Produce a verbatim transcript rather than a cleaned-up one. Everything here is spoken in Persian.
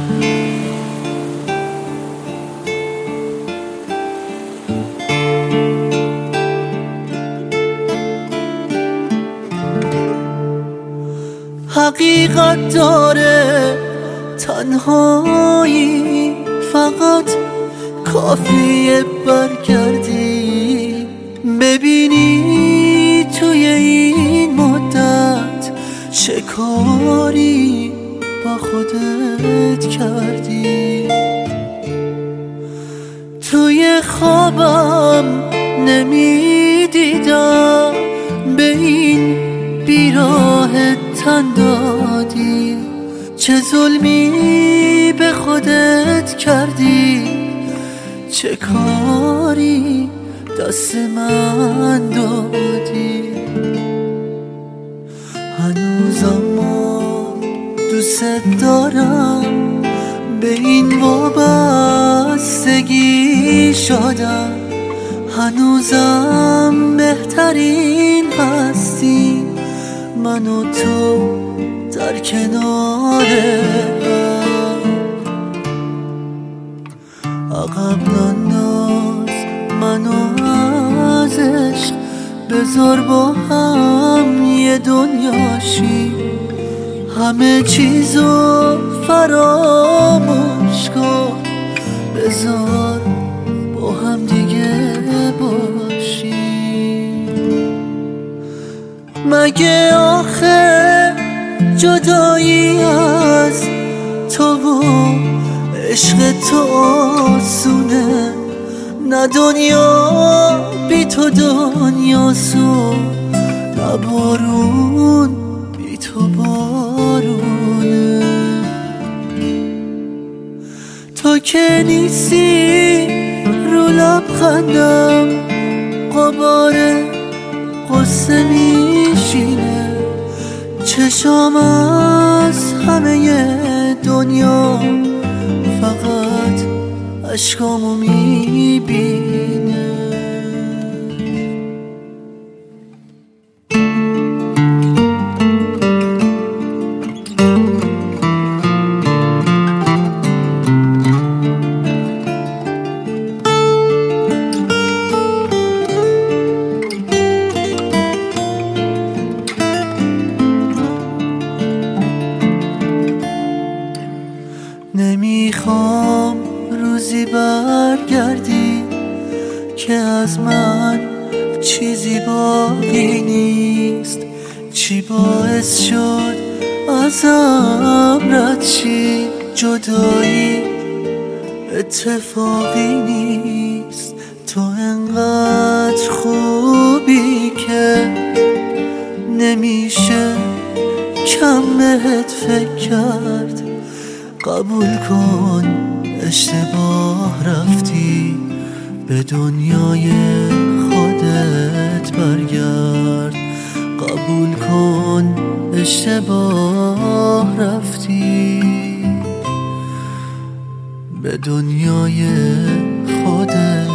حقیقت داره تنهایی، فقط کافیه برگردی ببینی توی این مدت چه کاری با خودت کردی. توی خوابم نمیدیدم به این بیراه تن دادی، چه ظلمی به خودت کردی، چه کاری دست من دادی. هنوزم دوست دارم، به این وابستگی شدم، هنوزم بهترین هستی من و تو در کنار هم. عقب ننداز منو از عشق، بذار با هم یه دنیاشی، همه چیزو فراموش کن، بذار با هم دیگه باشی. مگه آخه جدایی از تو و عشق تو آسونه؟ نه دنیا بی تو دنیاسو، نه بارون بی تو بارونه. تو که نیستی رو لبخندم غبار قصه میشینه، چشام از همه دنیا فقط اشکامو میبینه. نمیخوام روزی برگردی که از من چیزی باقی نیست، چی باعث شد ازم رد شی؟ جدایی اتفاقی نیست، تو انقدر خوبی که نمیشه کم بهت فکر کرد. قبول کن اشتباه رفتی، به دنیای خودت برگرد. قبول کن اشتباه رفتی، به دنیای خودت